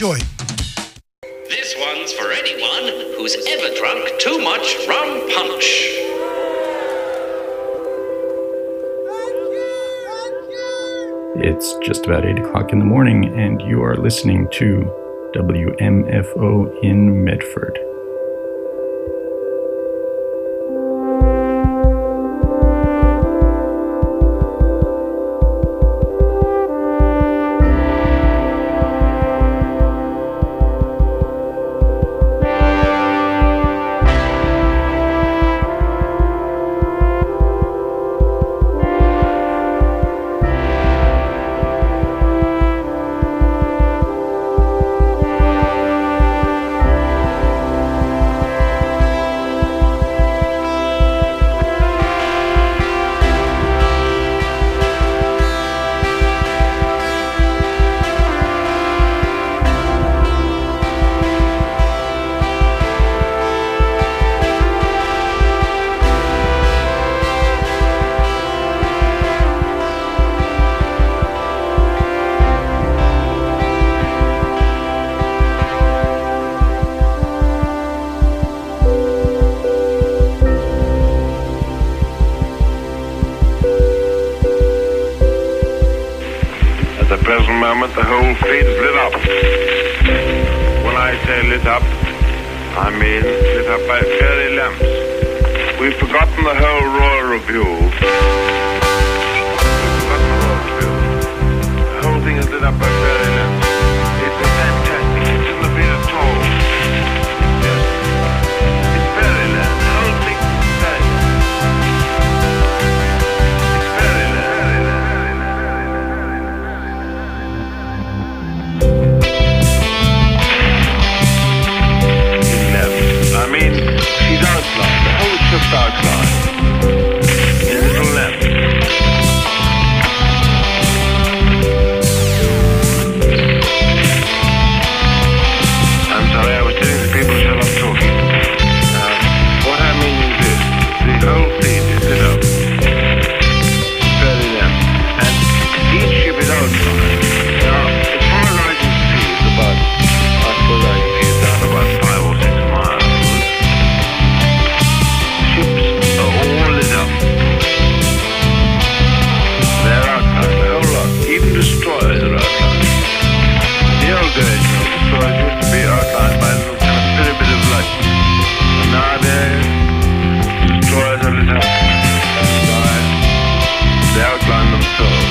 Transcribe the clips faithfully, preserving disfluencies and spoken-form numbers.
Enjoy. This one's for anyone who's ever drunk too much rum punch. It's just about eight o'clock in the morning, and you are listening to W M F O in Medford. The whole fleet is lit up. When I say lit up, I mean lit up by fairy lamps. We've forgotten the whole Royal Review. We've forgotten the Royal Review. The whole thing is lit up by fairy lamps. It's fantastic. It shouldn't have been at all. Yes. It's fairyland. The whole thing is fairyland. It's fairyland. I mean, she's outlined, the whole ship's outlined in a little lamp. I'm sorry, I was telling the people to shut up talking. Uh, what I mean is this, the whole fleet is lit up, very lamp, and each ship is outlined. Now, as far as I can see, it's about, I suppose I can see it down about five or six miles. All lit up. They're outlined, the whole lot. Even destroyers are outlined. The old days, you know, destroyers used to be outlined by a little kind of very bit of light. And nowadays, destroyers are lit up. Outside, they outline themselves.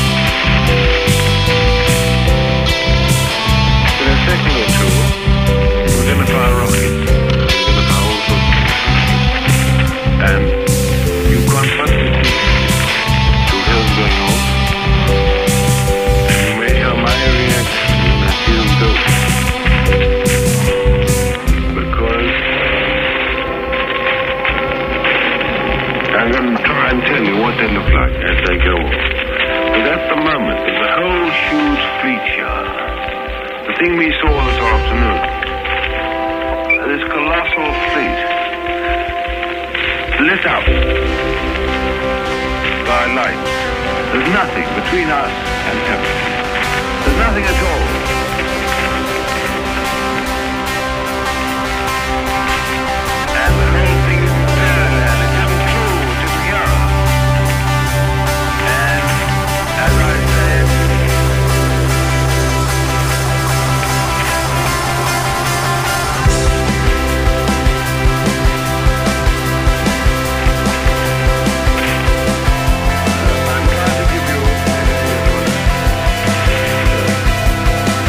In a second or two, we're going to fire rockets. We're going to fire all sorts of things. And you confront the sea to hell's going on, and you may hear my reaction when I see them go. Because I'm going to try and tell you what they look like as they go on. But at the moment, there's a whole huge fleet here. The thing we saw this afternoon, this colossal fleet, lit up by light. There's nothing between us and heaven. There's nothing at all. And the whole thing is fairyland. It isn't true. It isn't here. And as I said, I'm trying to give you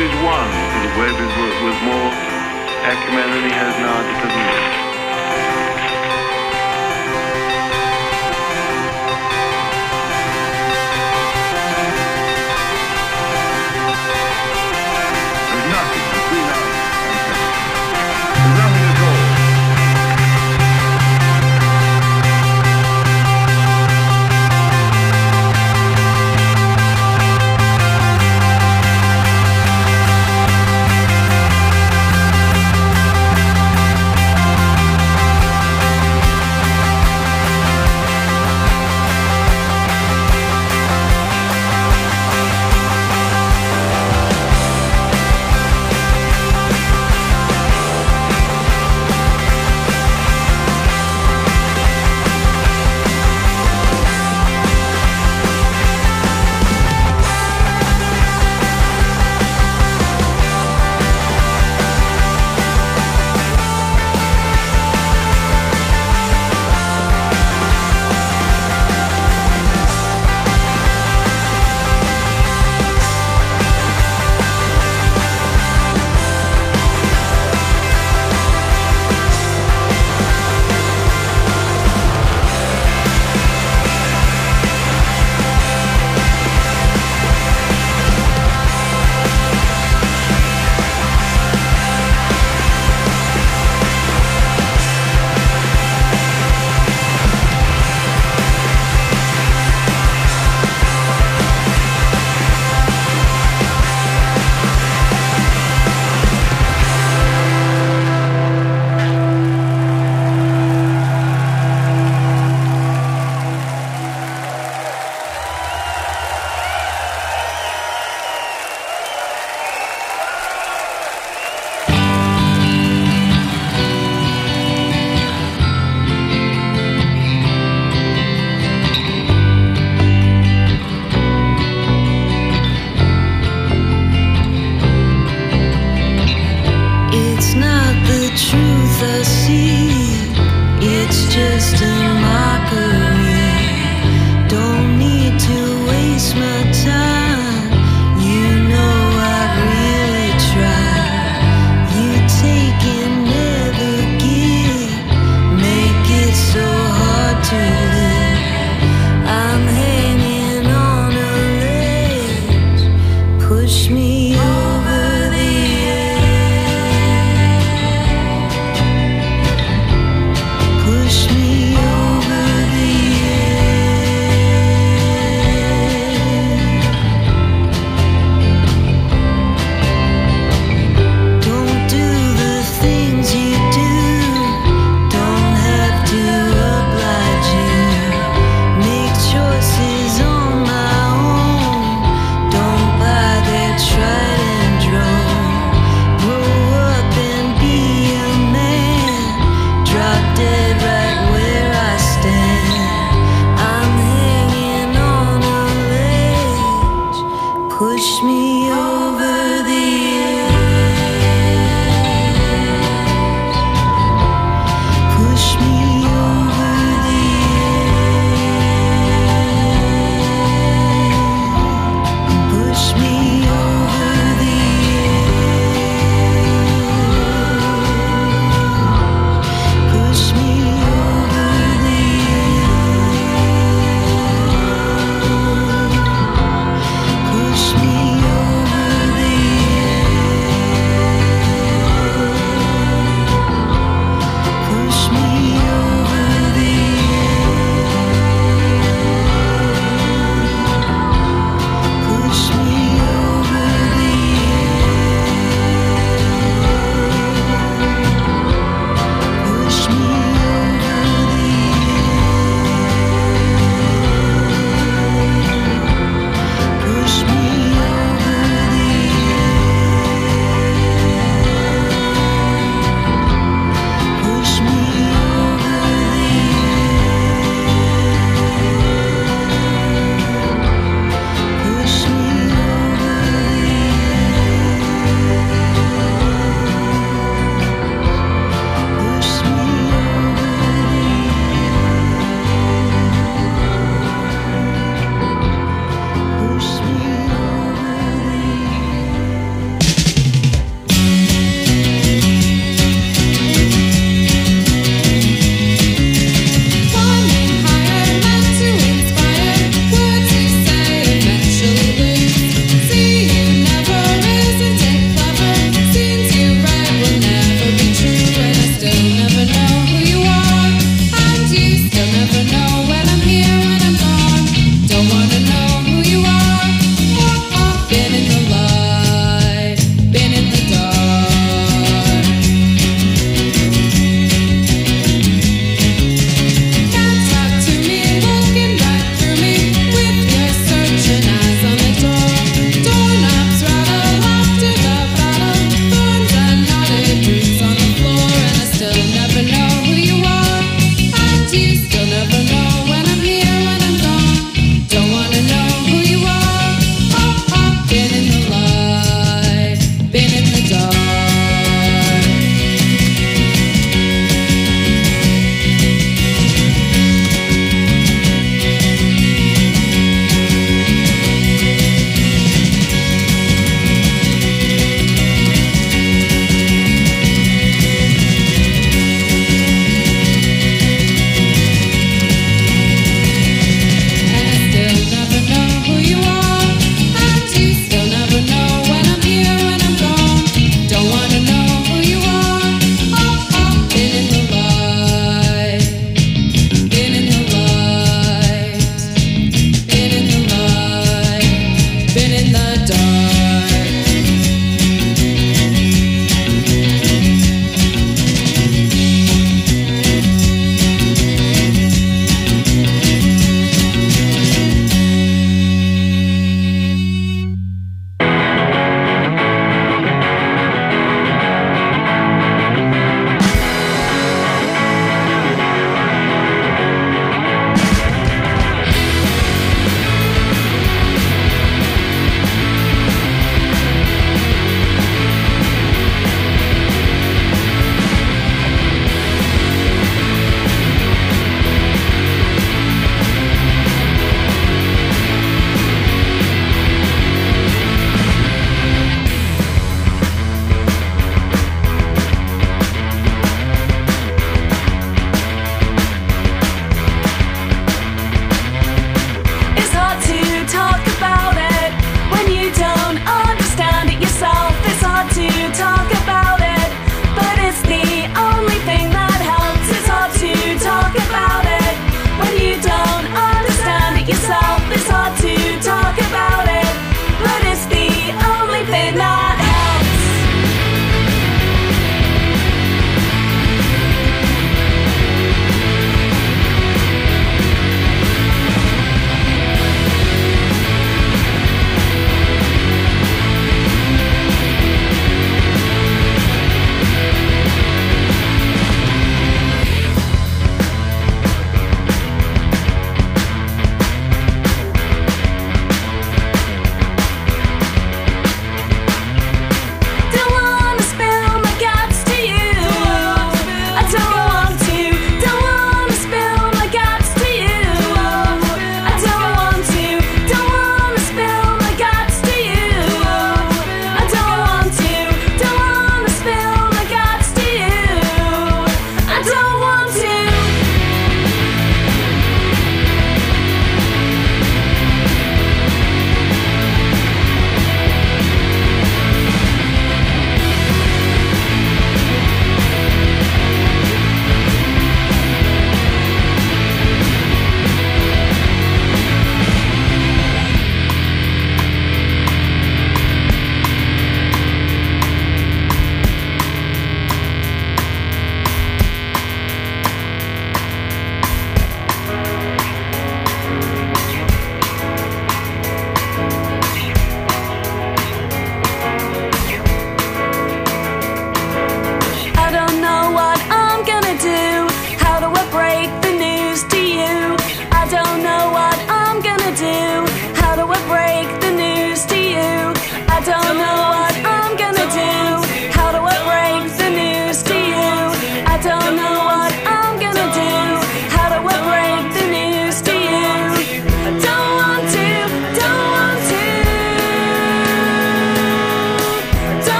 is one, because Webb has worked with more acumen than he has now at the present moment. There's nothing between us and him. There's nothing at all.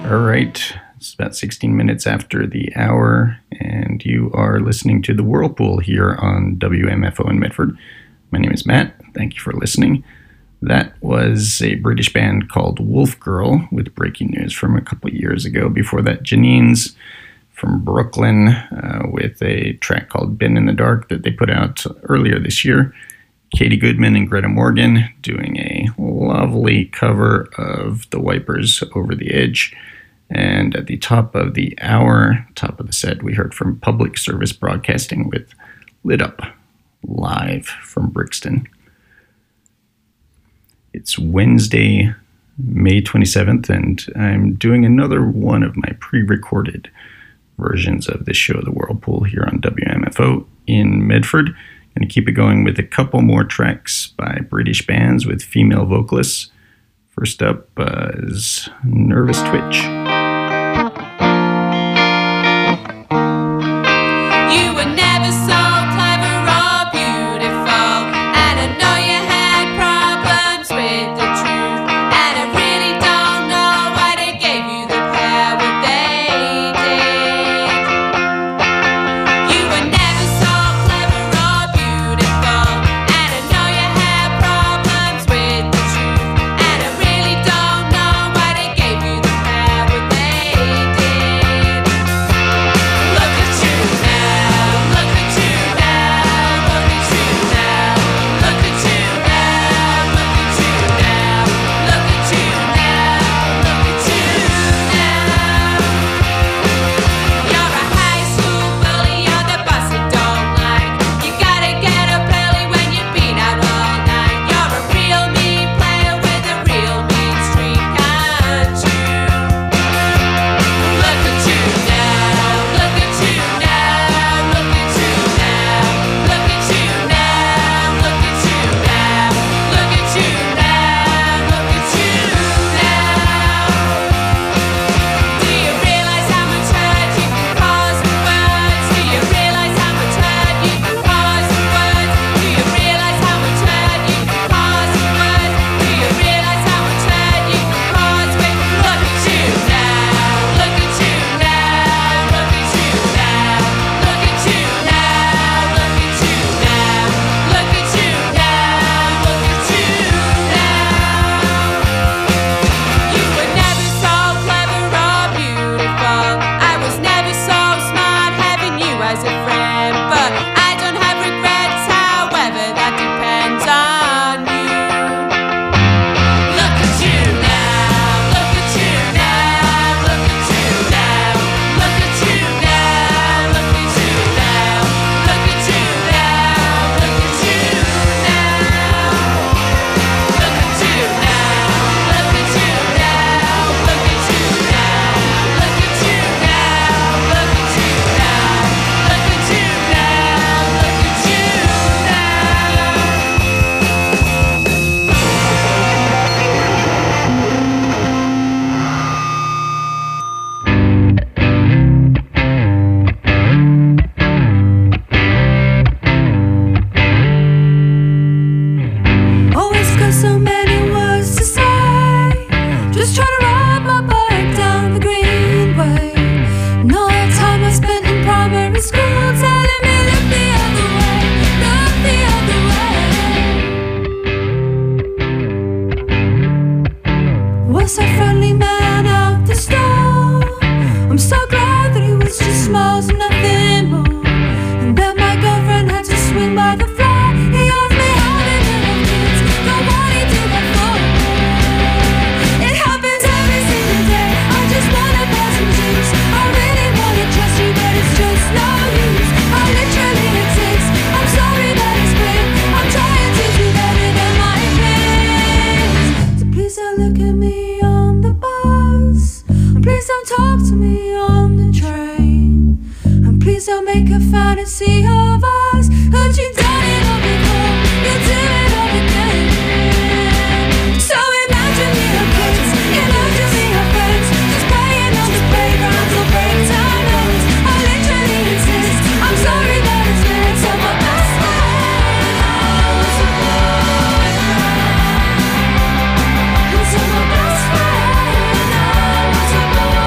All right, it's about sixteen minutes after the hour, and you are listening to The Whirlpool here on W M F O in Medford. My name is Matt. Thank you for listening. That was a British band called Wolf Girl with Breaking News from a couple of years ago. Before that, Janine's from Brooklyn uh, with a track called Been in the Dark that they put out earlier this year. Katie Goodman and Greta Morgan doing a lovely cover of The Wipers' Over the Edge. And at the top of the hour, top of the set, we heard from Public Service Broadcasting with Lit Up, live from Brixton. It's Wednesday, May twenty-seventh, and I'm doing another one of my pre-recorded versions of this show, The Whirlpool, here on W M F O in Medford. Going to keep it going with a couple more tracks by British bands with female vocalists. First up uh, is Nervous Twitch. Until my best friend, I was a boy.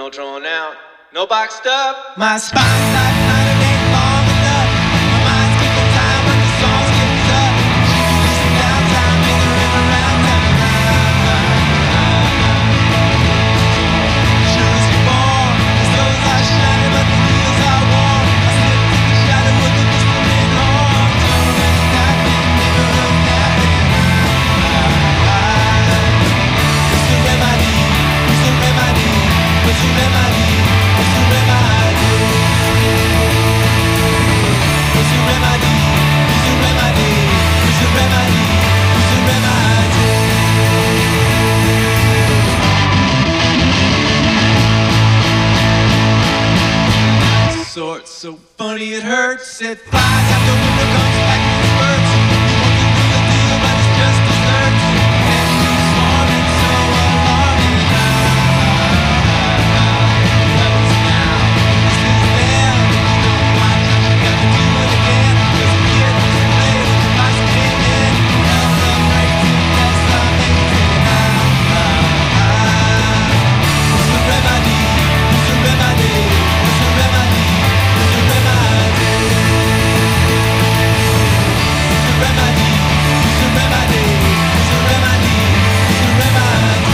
no drawn out, no boxed up. My spine's not tight, it ain't long enough. My mind's keeping time when the song skips up. She can use some downtime in the river round town. Sure as you're born, the souls are shining, but the wheels are worn. I slip in the shadow of the whistling horn. Children's napping, neighborhood napping. What's the remedy? What's the remedy? What's the remedy? What's the remedy? What's the remedy? What's the remedy? What's the remedy? What's the remedy? Sort so funny it hurts. It flies out the window, comes back in spurts. You want the real deal, but it's just desserts. And you swarming so alarming. But it's now, this is then. If you don't watch out, you got to do it again. There's a kid who's played with the box came in. Hell from right to that's amazing. What's the remedy? What's the remedy? What's the remedy? What's the remedy? What's the remedy? What's the remedy? What's the remedy? What's the remedy?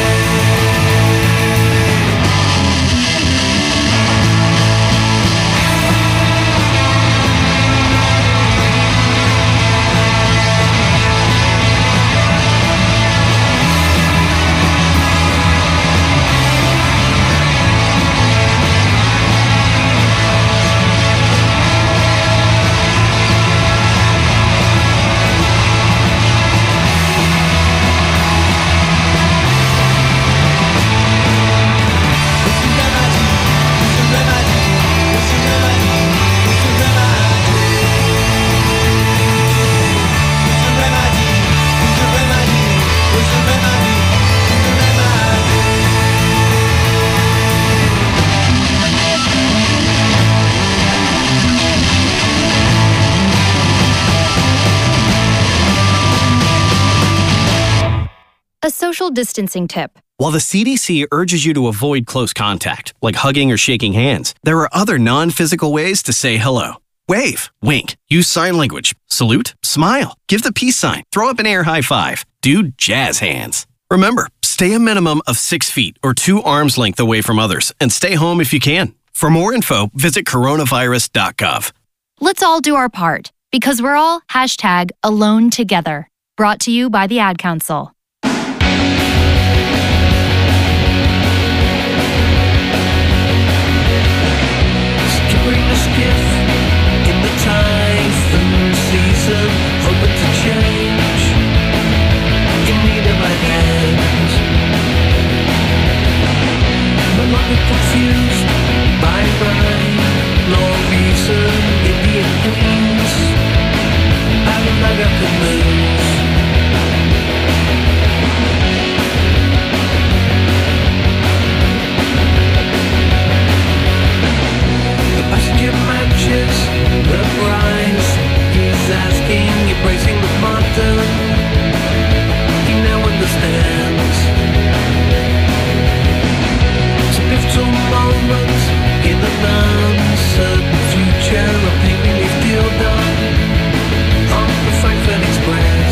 A social distancing tip. While the C D C urges you to avoid close contact, like hugging or shaking hands, there are other non-physical ways to say hello. Wave, wink, use sign language, salute, smile, give the peace sign, throw up an air high five, do jazz hands. Remember, stay a minimum of six feet or two arms length away from others and stay home if you can. For more info, visit coronavirus dot gov. Let's all do our part because we're all hashtag alone together. Brought to you by the Ad Council. Securing the skiff in the typhoon season, hoping to change in need of a hand. No longer confused by rhyme, no reason, Indian queens. I don't like I could move. Passenger matches the price. He's asking, embracing the modern. He now understands. It's a pivotal moment in an uncertain future. A pain relief deal done on the Frankfurt Express.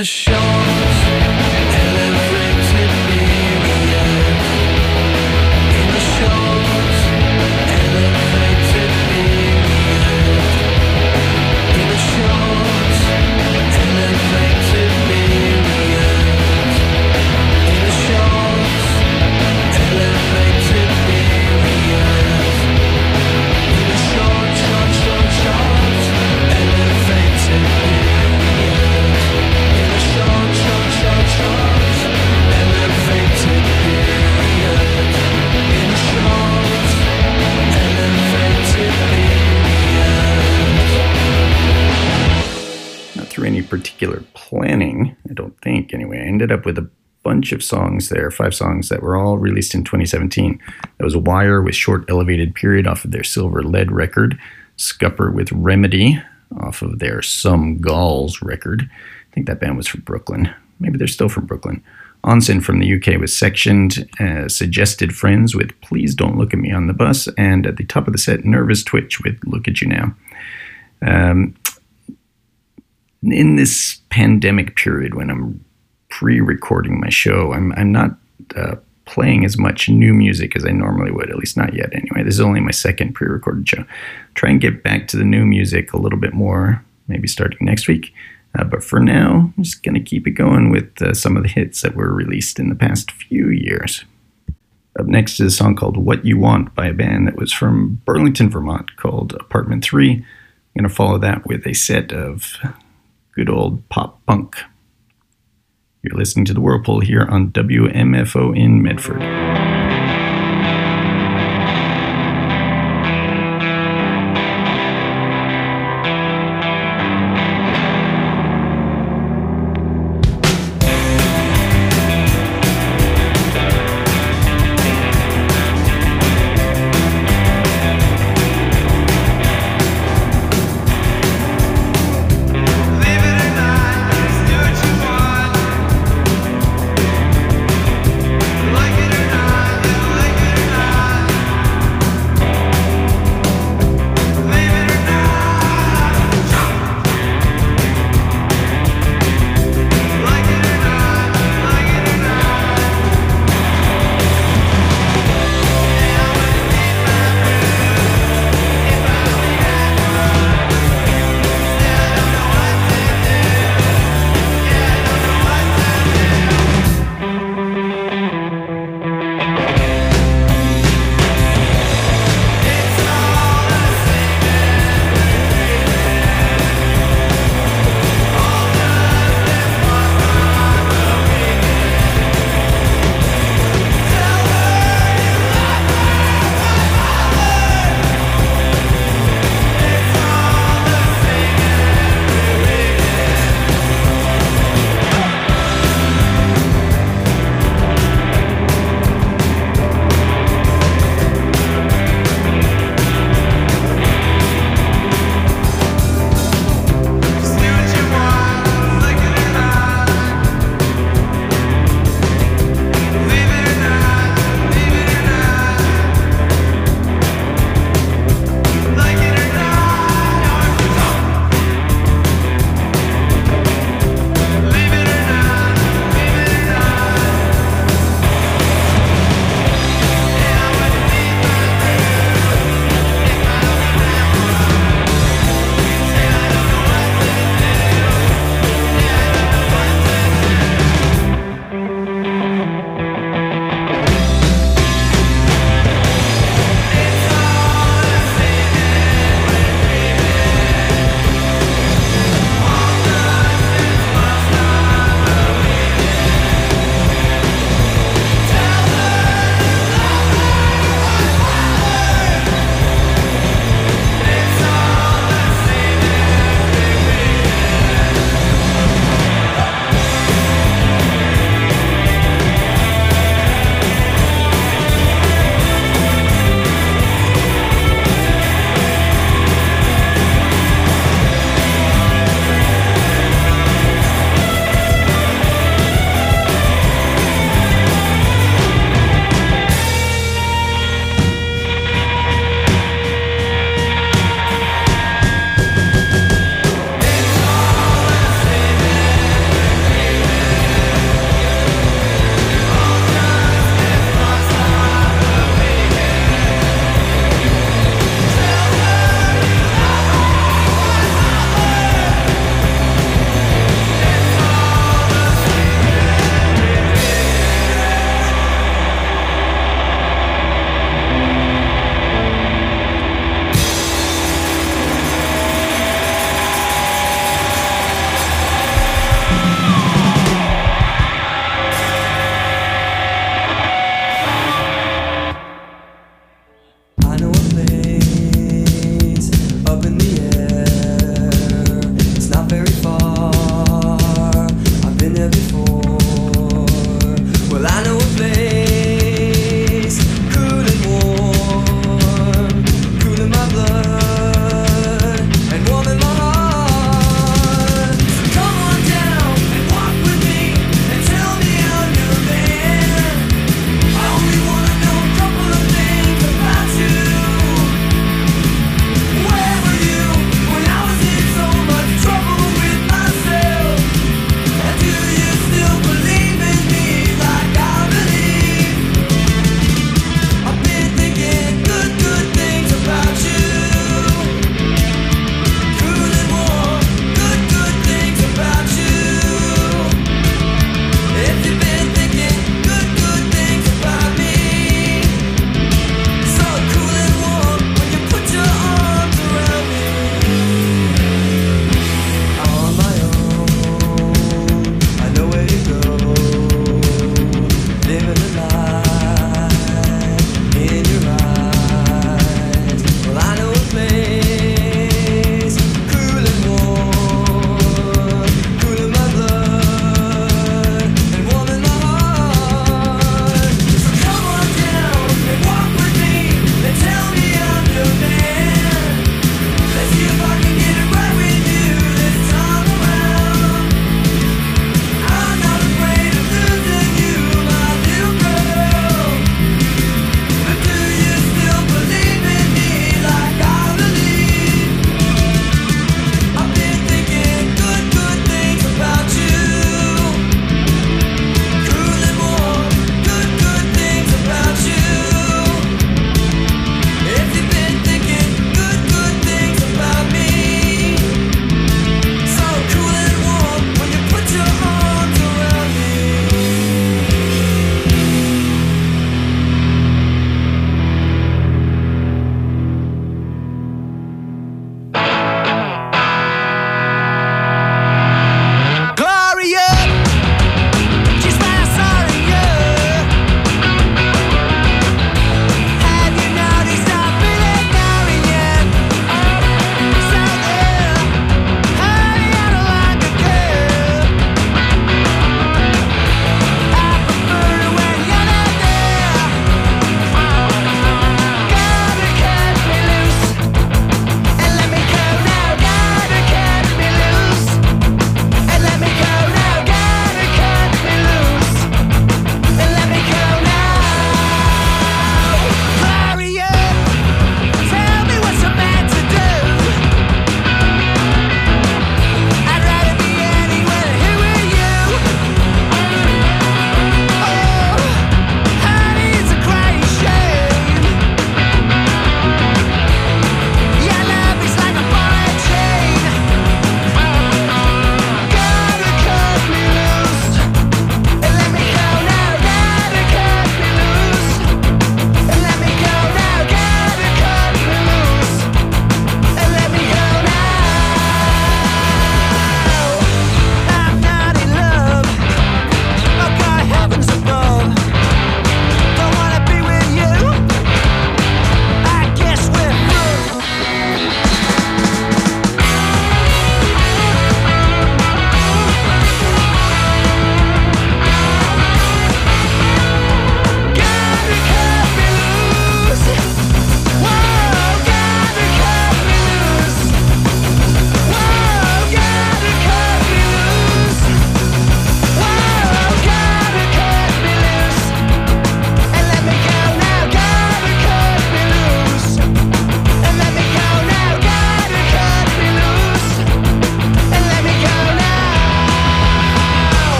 a short, elevated period. In a short, elevated period. In a short, elevated period. In a short, elevated period. In a short, short, short, short, elevated period. In a short, short, short, short, elevated period. In a short, elevated period. Not through any particular planning, I don't think, anyway. I ended up with a bunch of songs there, five songs that were all released in twenty seventeen. That was Wire with Short Elevated Period off of their Silver Lead record, Scupper with Remedy off of their Some Galls record. I think that band was from Brooklyn. Maybe they're still from Brooklyn. Onsen from the U K was Sectioned, uh, Suggested Friends with Please Don't Look at Me on the Bus, and at the top of the set, Nervous Twitch with Look at You Now. Um, in this pandemic period when I'm pre-recording my show, I'm I'm not uh, playing as much new music as I normally would, at least not yet anyway. This is only my second pre-recorded show. Try and get back to the new music a little bit more, maybe starting next week. Uh, but for now, I'm just going to keep it going with uh, some of the hits that were released in the past few years. Up next is a song called What You Want by a band that was from Burlington, Vermont called Apartment three. I'm going to follow that with a set of good old pop punk. You're listening to The Whirlpool here on W M F O in Medford. Leave it or not, just do what you want. Like it or not.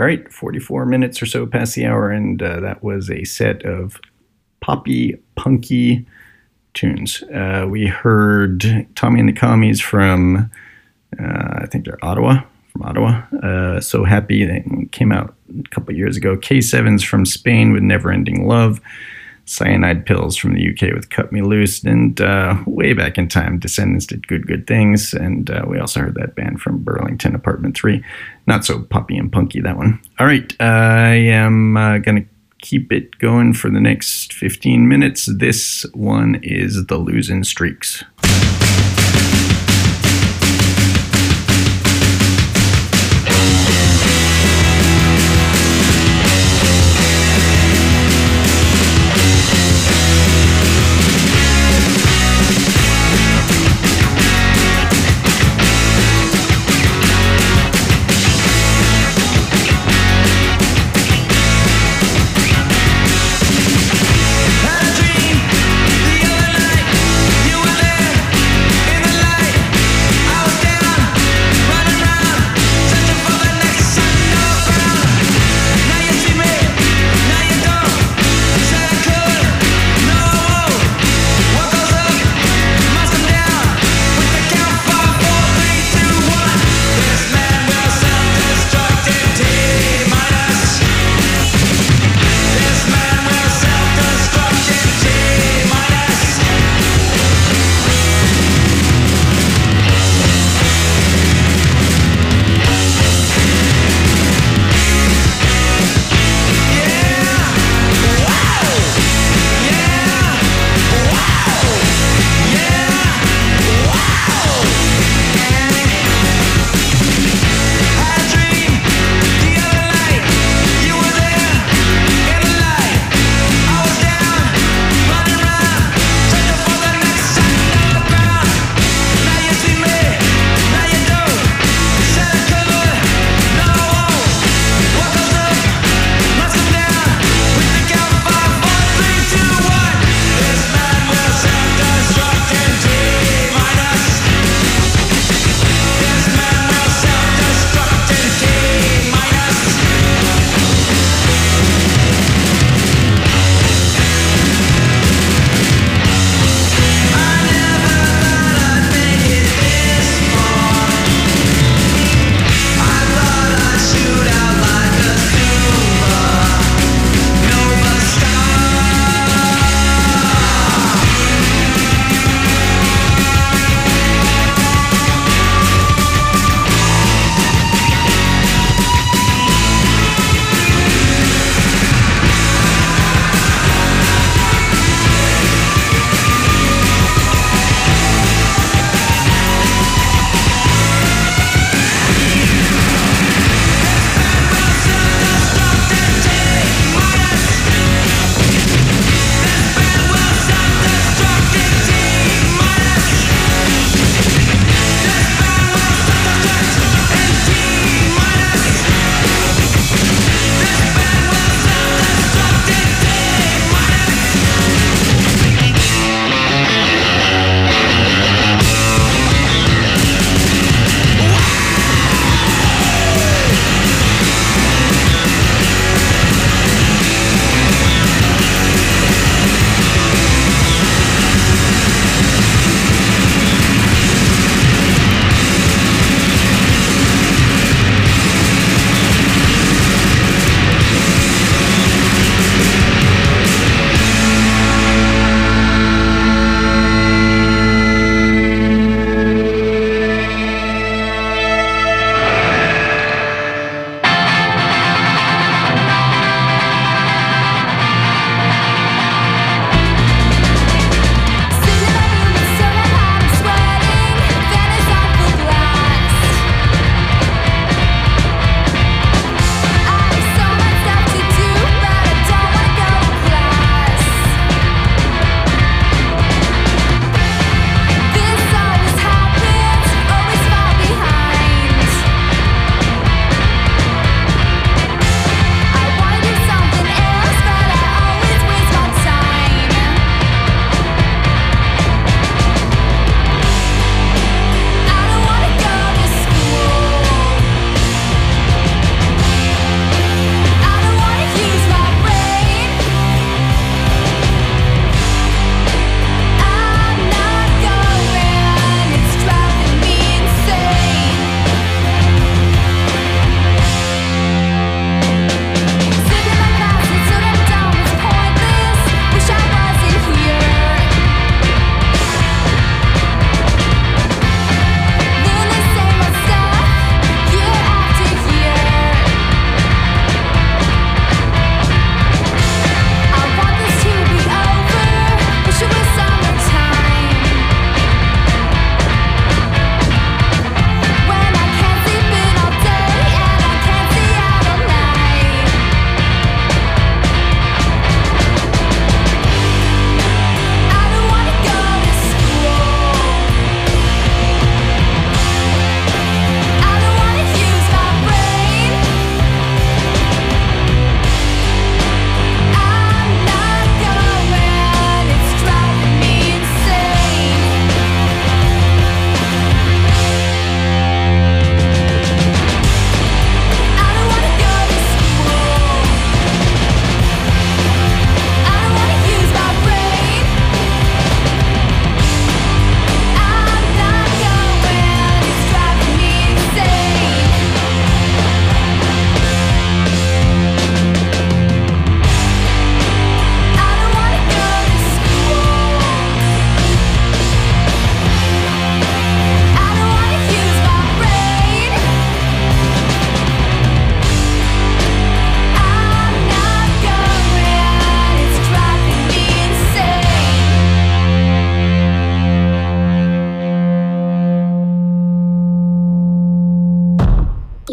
right, forty-four minutes or so past the hour, and uh, that was a set of poppy, punky tunes. Uh, we heard Tommy and the Commies from, uh, I think they're Ottawa, from Ottawa. Uh, So Happy, that came out a couple years ago. K sevens from Spain with Never Ending Love. Cyanide Pills from the U K with Cut Me Loose. And uh, way back in time, Descendants did Good Good Things. And uh, we also heard that band from Burlington, Apartment three. Not so poppy and punky, that one. All right, uh, I am uh, going to keep it going for the next fifteen minutes. This one is The Losing Streaks. I dreamed the other night you were there.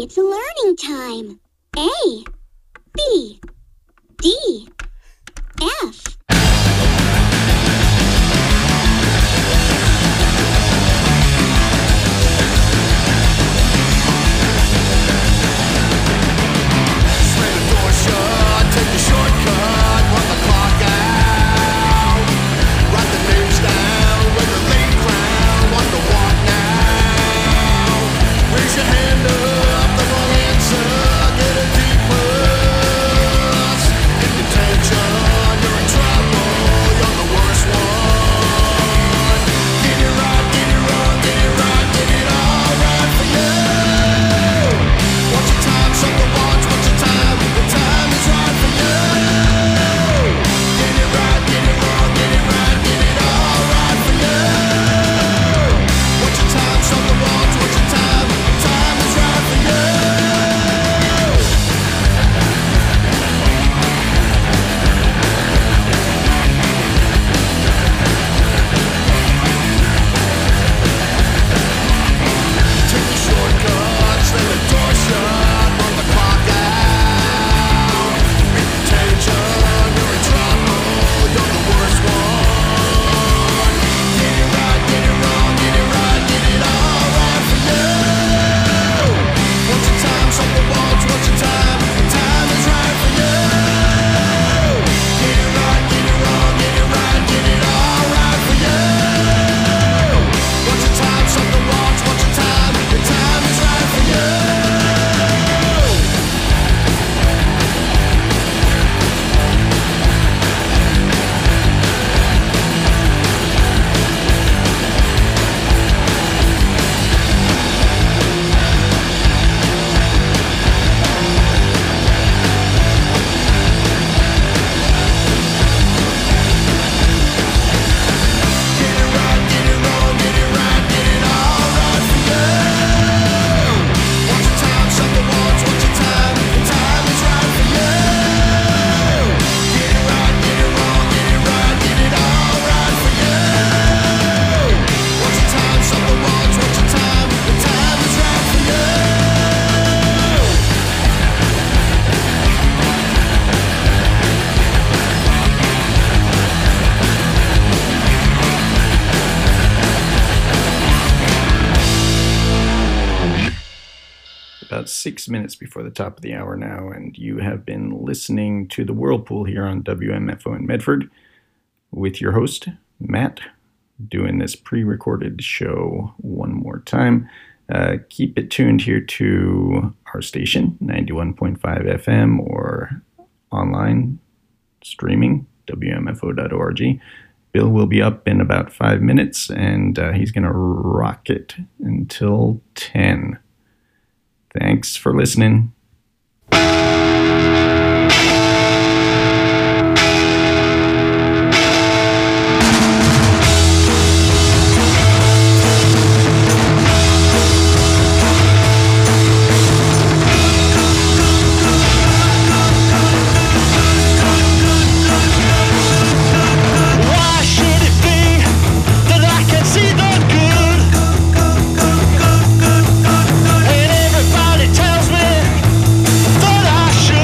It's learning time. A, B, D, F. About six minutes before the top of the hour now, and you have been listening to The Whirlpool here on W M F O in Medford with your host, Matt, doing this pre-recorded show one more time. Uh, keep it tuned here to our station, ninety-one point five F M, or online streaming, W M F O dot org. Bill will be up in about five minutes, and uh, he's going to rock it until ten. Thanks for listening. Everybody tells me that I should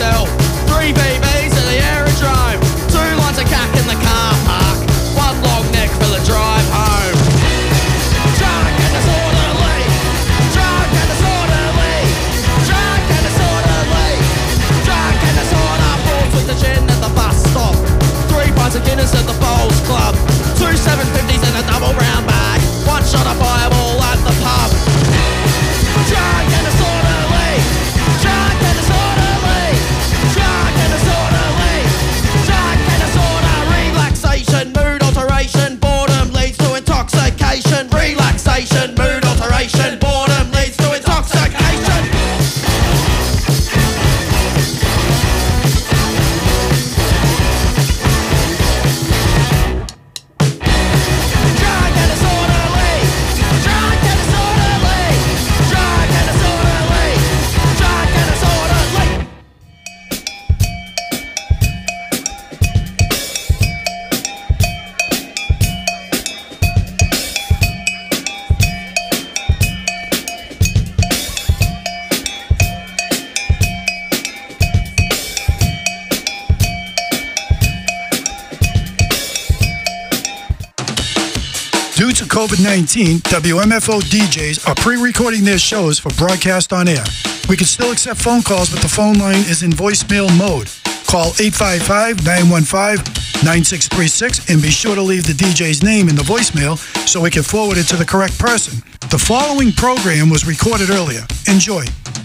well. Three B Bs at the aerodrome. Two lines of cack in the car park. One long neck for the drive home. Drunk and disorderly. Drunk and disorderly. Drunk and disorderly. Drunk and disorder. Balls with the gin at the bus stop. Three pints of Guinness at the bowls club. Two seven fifties in a double brown bag. One shot of fireball at the pub. Drunk and disorderly. Drunk and disorderly. Drunk and disorderly. Drunk and disorder. Relaxation, mood alteration. Boredom leads to intoxication. Relaxation, mood alteration. Boredom leads to intoxication. Drunk and disorderly. Drunk and disorderly. Drunk and disorderly. Drunk and disorderly. Due to COVID nineteen, W M F O D Js are pre-recording their shows for broadcast on air. We can still accept phone calls, but the phone line is in voicemail mode. Call eight five five, nine one five, nine six three six and be sure to leave the D J's name in the voicemail so we can forward it to the correct person. The following program was recorded earlier. Enjoy.